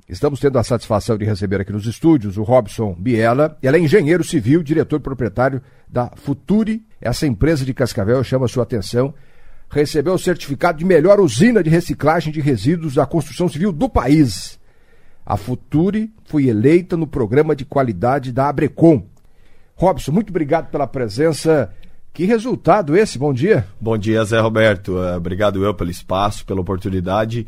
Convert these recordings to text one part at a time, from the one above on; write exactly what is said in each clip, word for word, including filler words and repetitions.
Estamos tendo a satisfação de receber aqui nos estúdios o Robson Biela. Ele é engenheiro civil, diretor proprietário da Futuri. Essa empresa de Cascavel chama a sua atenção. Recebeu o certificado de melhor usina de reciclagem de resíduos da construção civil do país. A Futuri foi eleita no programa de qualidade da Abrecom. Robson, muito obrigado pela presença. Que resultado esse? Bom dia. Bom dia, Zé Roberto. Obrigado eu pelo espaço, pela oportunidade.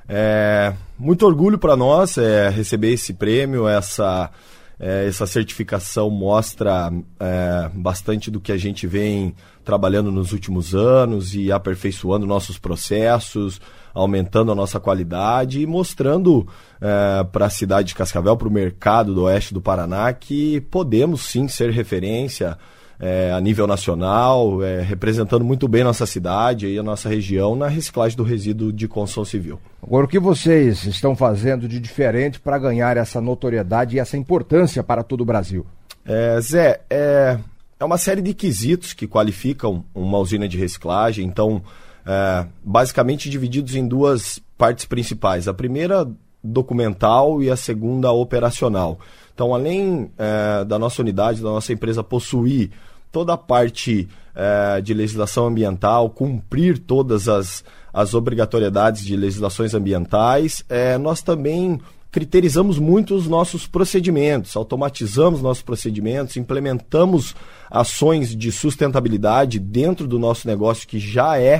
É, muito orgulho para nós é, receber esse prêmio, essa, é, essa certificação mostra é, bastante do que a gente vem trabalhando nos últimos anos e aperfeiçoando nossos processos, aumentando a nossa qualidade e mostrando é, para a cidade de Cascavel, para o mercado do oeste do Paraná, que podemos sim ser referência É, a nível nacional, é, representando muito bem nossa cidade e a nossa região na reciclagem do resíduo de construção civil. Agora, o que vocês estão fazendo de diferente para ganhar essa notoriedade e essa importância para todo o Brasil? É, Zé, é, é uma série de quesitos que qualificam uma usina de reciclagem, então, é, basicamente divididos em duas partes principais. A primeira, documental, e a segunda, operacional. Então, além é, da nossa unidade, da nossa empresa possuir toda a parte é, de legislação ambiental, cumprir todas as, as obrigatoriedades de legislações ambientais, é, nós também criterizamos muito os nossos procedimentos, automatizamos nossos procedimentos, implementamos ações de sustentabilidade dentro do nosso negócio que já é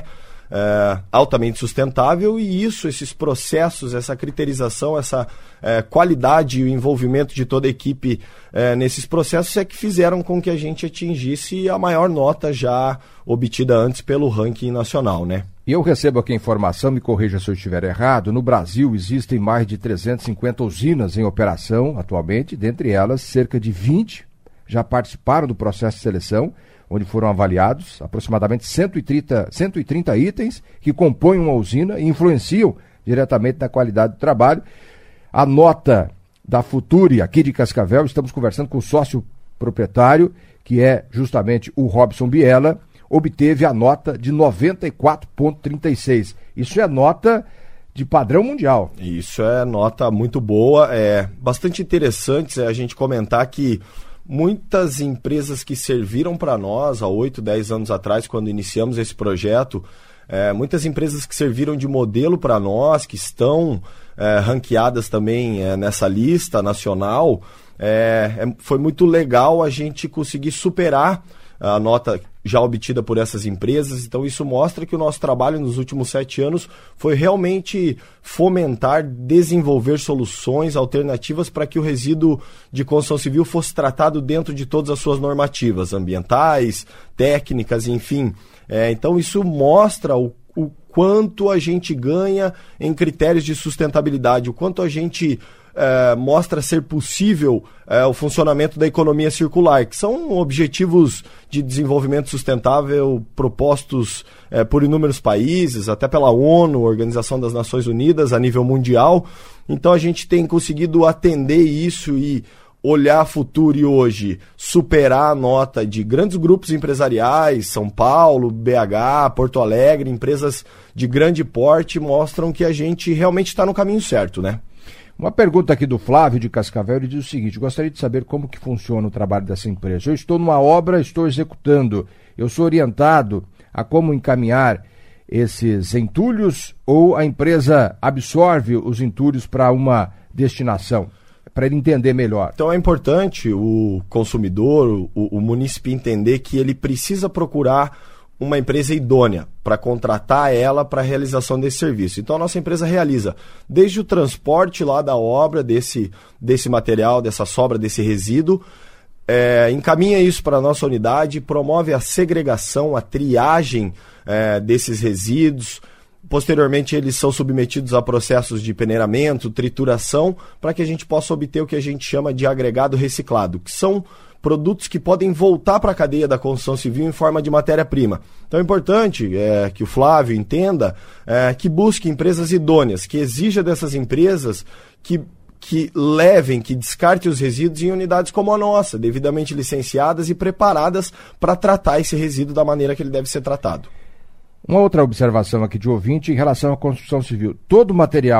É, altamente sustentável, e isso, esses processos, essa criterização, essa é, qualidade e o envolvimento de toda a equipe é, nesses processos é que fizeram com que a gente atingisse a maior nota já obtida antes pelo ranking nacional, né? E eu recebo aqui a informação, me corrija se eu estiver errado, no Brasil existem mais de trezentas e cinquenta usinas em operação atualmente, dentre elas cerca de vinte já participaram do processo de seleção, onde foram avaliados aproximadamente cento e trinta, cento e trinta itens que compõem uma usina e influenciam diretamente na qualidade do trabalho. A nota da Futuri aqui de Cascavel, estamos conversando com o sócio proprietário, que é justamente o Robson Biela, obteve a nota de noventa e quatro vírgula trinta e seis. Isso é nota de padrão mundial. Isso é nota muito boa. É bastante interessante a gente comentar que muitas empresas que serviram para nós há oito, dez anos atrás, quando iniciamos esse projeto, é, muitas empresas que serviram de modelo para nós, que estão é, ranqueadas também é, nessa lista nacional, é, é, foi muito legal a gente conseguir superar a nota já obtida por essas empresas. Então isso mostra que o nosso trabalho nos últimos sete anos foi realmente fomentar, desenvolver soluções alternativas para que o resíduo de construção civil fosse tratado dentro de todas as suas normativas ambientais, técnicas, enfim. É, então isso mostra o, o quanto a gente ganha em critérios de sustentabilidade, o quanto a gente É, mostra ser possível é, o funcionamento da economia circular, que são objetivos de desenvolvimento sustentável propostos é, por inúmeros países, até pela ONU, Organização das Nações Unidas, a nível mundial. Então a gente tem conseguido atender isso e olhar a Futuri hoje, superar a nota de grandes grupos empresariais, São Paulo, B H, Porto Alegre, empresas de grande porte, mostram que a gente realmente está no caminho certo, né? Uma pergunta aqui do Flávio de Cascavel, ele diz o seguinte: gostaria de saber como que funciona o trabalho dessa empresa. Eu estou numa obra, estou executando, eu sou orientado a como encaminhar esses entulhos, ou a empresa absorve os entulhos para uma destinação? Para ele entender melhor. Então é importante o consumidor, o, o munícipe entender que ele precisa procurar uma empresa idônea para contratar ela para a realização desse serviço. Então a nossa empresa realiza desde o transporte lá da obra, desse, desse material, dessa sobra, desse resíduo, é, encaminha isso para a nossa unidade, promove a segregação, a triagem é, desses resíduos. Posteriormente eles são submetidos a processos de peneiramento, trituração, para que a gente possa obter o que a gente chama de agregado reciclado, que são produtos que podem voltar para a cadeia da construção civil em forma de matéria-prima. Então é importante é, que o Flávio entenda é, que busque empresas idôneas, que exija dessas empresas que, que levem, que descartem os resíduos em unidades como a nossa, devidamente licenciadas e preparadas para tratar esse resíduo da maneira que ele deve ser tratado. Uma outra observação aqui de ouvinte em relação à construção civil. Todo material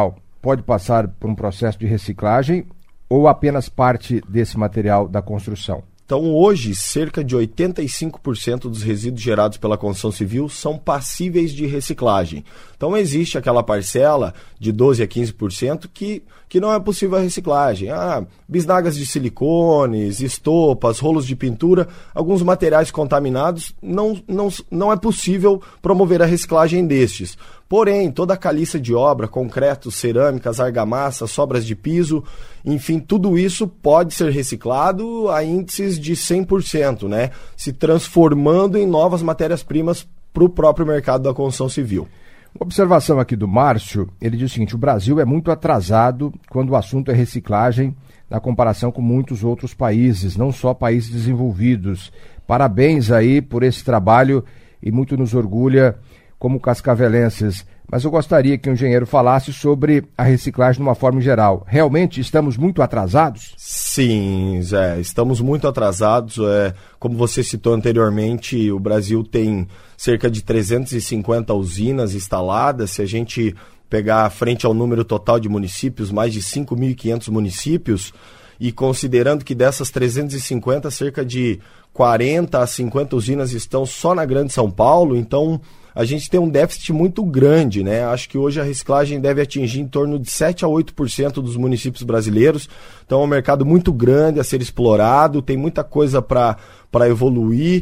pode passar por um processo de reciclagem ou apenas parte desse material da construção? Então, hoje, cerca de oitenta e cinco por cento dos resíduos gerados pela construção civil são passíveis de reciclagem. Então, existe aquela parcela de doze a quinze por cento que, que não é possível a reciclagem. Ah, bisnagas de silicones, estopas, rolos de pintura, alguns materiais contaminados, não, não, não é possível promover a reciclagem destes. Porém, toda a caliça de obra, concreto, cerâmicas, argamassa, sobras de piso, enfim, tudo isso pode ser reciclado a índices de cem por cento, né? Se transformando em novas matérias-primas para o próprio mercado da construção civil. Uma observação aqui do Márcio, ele diz o seguinte: o Brasil é muito atrasado quando o assunto é reciclagem na comparação com muitos outros países, não só países desenvolvidos. Parabéns aí por esse trabalho e muito nos orgulha como cascavelenses. Mas eu gostaria que o engenheiro falasse sobre a reciclagem de uma forma geral. Realmente estamos muito atrasados? Sim, Zé, estamos muito atrasados. É, como você citou anteriormente, o Brasil tem cerca de trezentas e cinquenta usinas instaladas. Se a gente pegar frente ao número total de municípios, mais de cinco mil e quinhentos municípios, e considerando que dessas trezentas e cinquenta, cerca de quarenta a cinquenta usinas estão só na Grande São Paulo, então a gente tem um déficit muito grande, né? Acho que hoje a reciclagem deve atingir em torno de sete a oito por cento dos municípios brasileiros. Então é um mercado muito grande a ser explorado, tem muita coisa para para evoluir.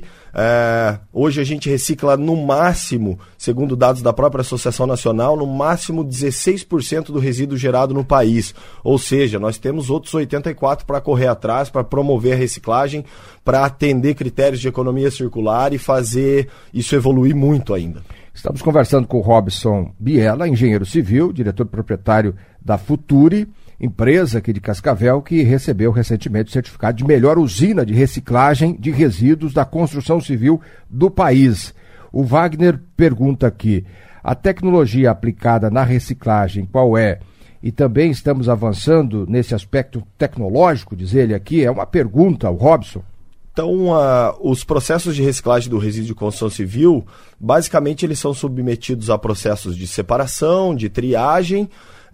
É, hoje a gente recicla no máximo, segundo dados da própria Associação Nacional, no máximo dezesseis por cento do resíduo gerado no país. Ou seja, nós temos outros oitenta e quatro por cento para correr atrás, para promover a reciclagem, para atender critérios de economia circular e fazer isso evoluir muito ainda. Estamos conversando com o Robson Biela, engenheiro civil, diretor proprietário da Futuri, empresa aqui de Cascavel, que recebeu recentemente o certificado de melhor usina de reciclagem de resíduos da construção civil do país. O Wagner pergunta aqui: a tecnologia aplicada na reciclagem qual é? E também estamos avançando nesse aspecto tecnológico, diz ele aqui. É uma pergunta, o Robson. Então, uh, os processos de reciclagem do resíduo de construção civil, basicamente eles são submetidos a processos de separação, de triagem,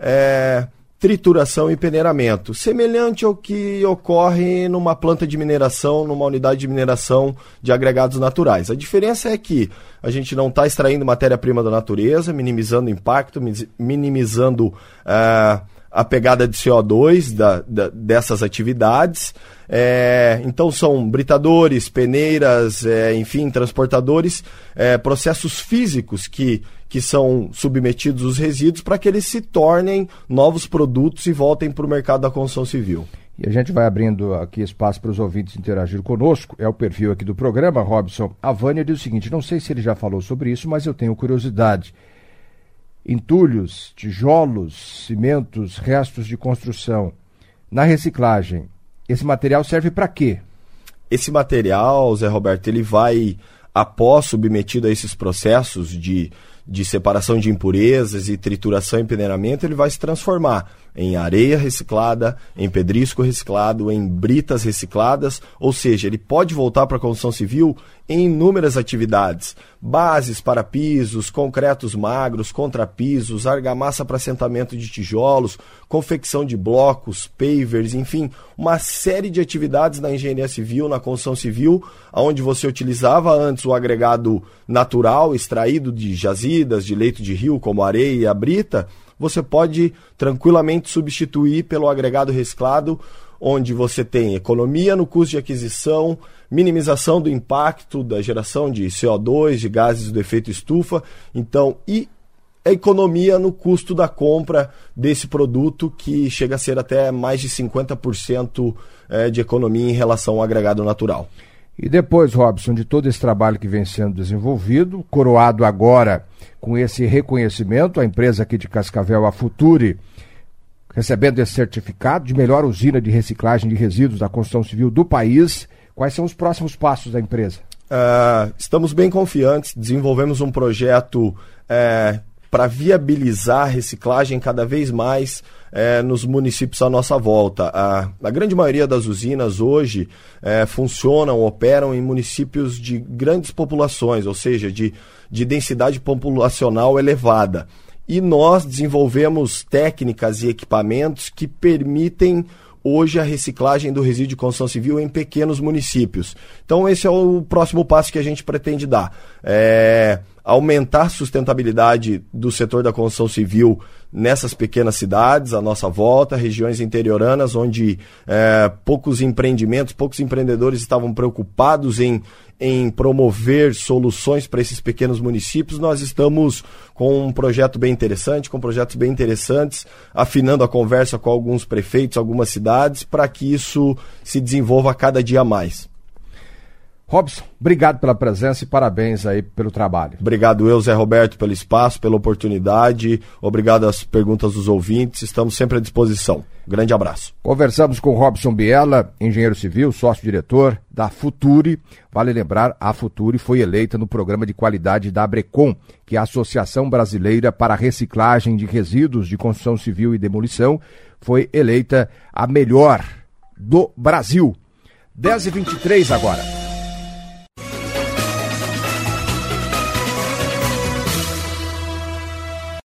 é, trituração e peneiramento, semelhante ao que ocorre numa planta de mineração, numa unidade de mineração de agregados naturais. A diferença é que a gente não está extraindo matéria-prima da natureza, minimizando o impacto, minimizando uh, a pegada de C O dois da, da, dessas atividades. É, então são britadores, peneiras, é, enfim, transportadores, é, processos físicos que, que são submetidos os resíduos para que eles se tornem novos produtos e voltem para o mercado da construção civil. E a gente vai abrindo aqui espaço para os ouvintes interagir conosco. É o perfil aqui do programa, Robson. A Vânia diz o seguinte: não sei se ele já falou sobre isso, mas eu tenho curiosidade. Entulhos, tijolos, cimentos, restos de construção. Na reciclagem, esse material serve para quê? Esse material, Zé Roberto, ele vai, após submetido a esses processos de, de separação de impurezas e trituração e peneiramento, ele vai se transformar em areia reciclada, em pedrisco reciclado, em britas recicladas, ou seja, ele pode voltar para a construção civil em inúmeras atividades: bases para pisos, concretos magros, contrapisos, argamassa para assentamento de tijolos, confecção de blocos, pavers, enfim, uma série de atividades na engenharia civil, na construção civil, onde você utilizava antes o agregado natural, extraído de jazidas, de leito de rio, como a areia e a brita. Você pode tranquilamente substituir pelo agregado reciclado, onde você tem economia no custo de aquisição, minimização do impacto da geração de C O dois, de gases do efeito estufa, então, e a economia no custo da compra desse produto, que chega a ser até mais de cinquenta por cento de economia em relação ao agregado natural. E depois, Robson, de todo esse trabalho que vem sendo desenvolvido, coroado agora com esse reconhecimento, a empresa aqui de Cascavel, a Futuri, recebendo esse certificado de melhor usina de reciclagem de resíduos da construção civil do país, quais são os próximos passos da empresa? Uh, estamos bem confiantes, desenvolvemos um projeto uh, para viabilizar a reciclagem cada vez mais É, nos municípios à nossa volta. A, a grande maioria das usinas hoje é, funcionam, operam em municípios de grandes populações, ou seja, de, de densidade populacional elevada. e nós desenvolvemos técnicas e equipamentos que permitem hoje a reciclagem do resíduo de construção civil em pequenos municípios. Então esse é o próximo passo que a gente pretende dar. É aumentar a sustentabilidade do setor da construção civil nessas pequenas cidades, à nossa volta, regiões interioranas, onde é, poucos empreendimentos, poucos empreendedores estavam preocupados em, em promover soluções para esses pequenos municípios. Nós estamos com um projeto bem interessante, com projetos bem interessantes, afinando a conversa com alguns prefeitos, algumas cidades, para que isso se desenvolva cada dia mais. Robson, obrigado pela presença e parabéns aí pelo trabalho. Obrigado eu, Zé Roberto, pelo espaço, pela oportunidade. Obrigado às perguntas dos ouvintes. Estamos sempre à disposição. Grande abraço. Conversamos com Robson Biela, engenheiro civil, sócio-diretor da Futuri. Vale lembrar, a Futuri foi eleita no programa de qualidade da ABRECOM, que é a Associação Brasileira para a Reciclagem de Resíduos de Construção Civil e Demolição. Foi eleita a melhor do Brasil. dez e vinte e três agora.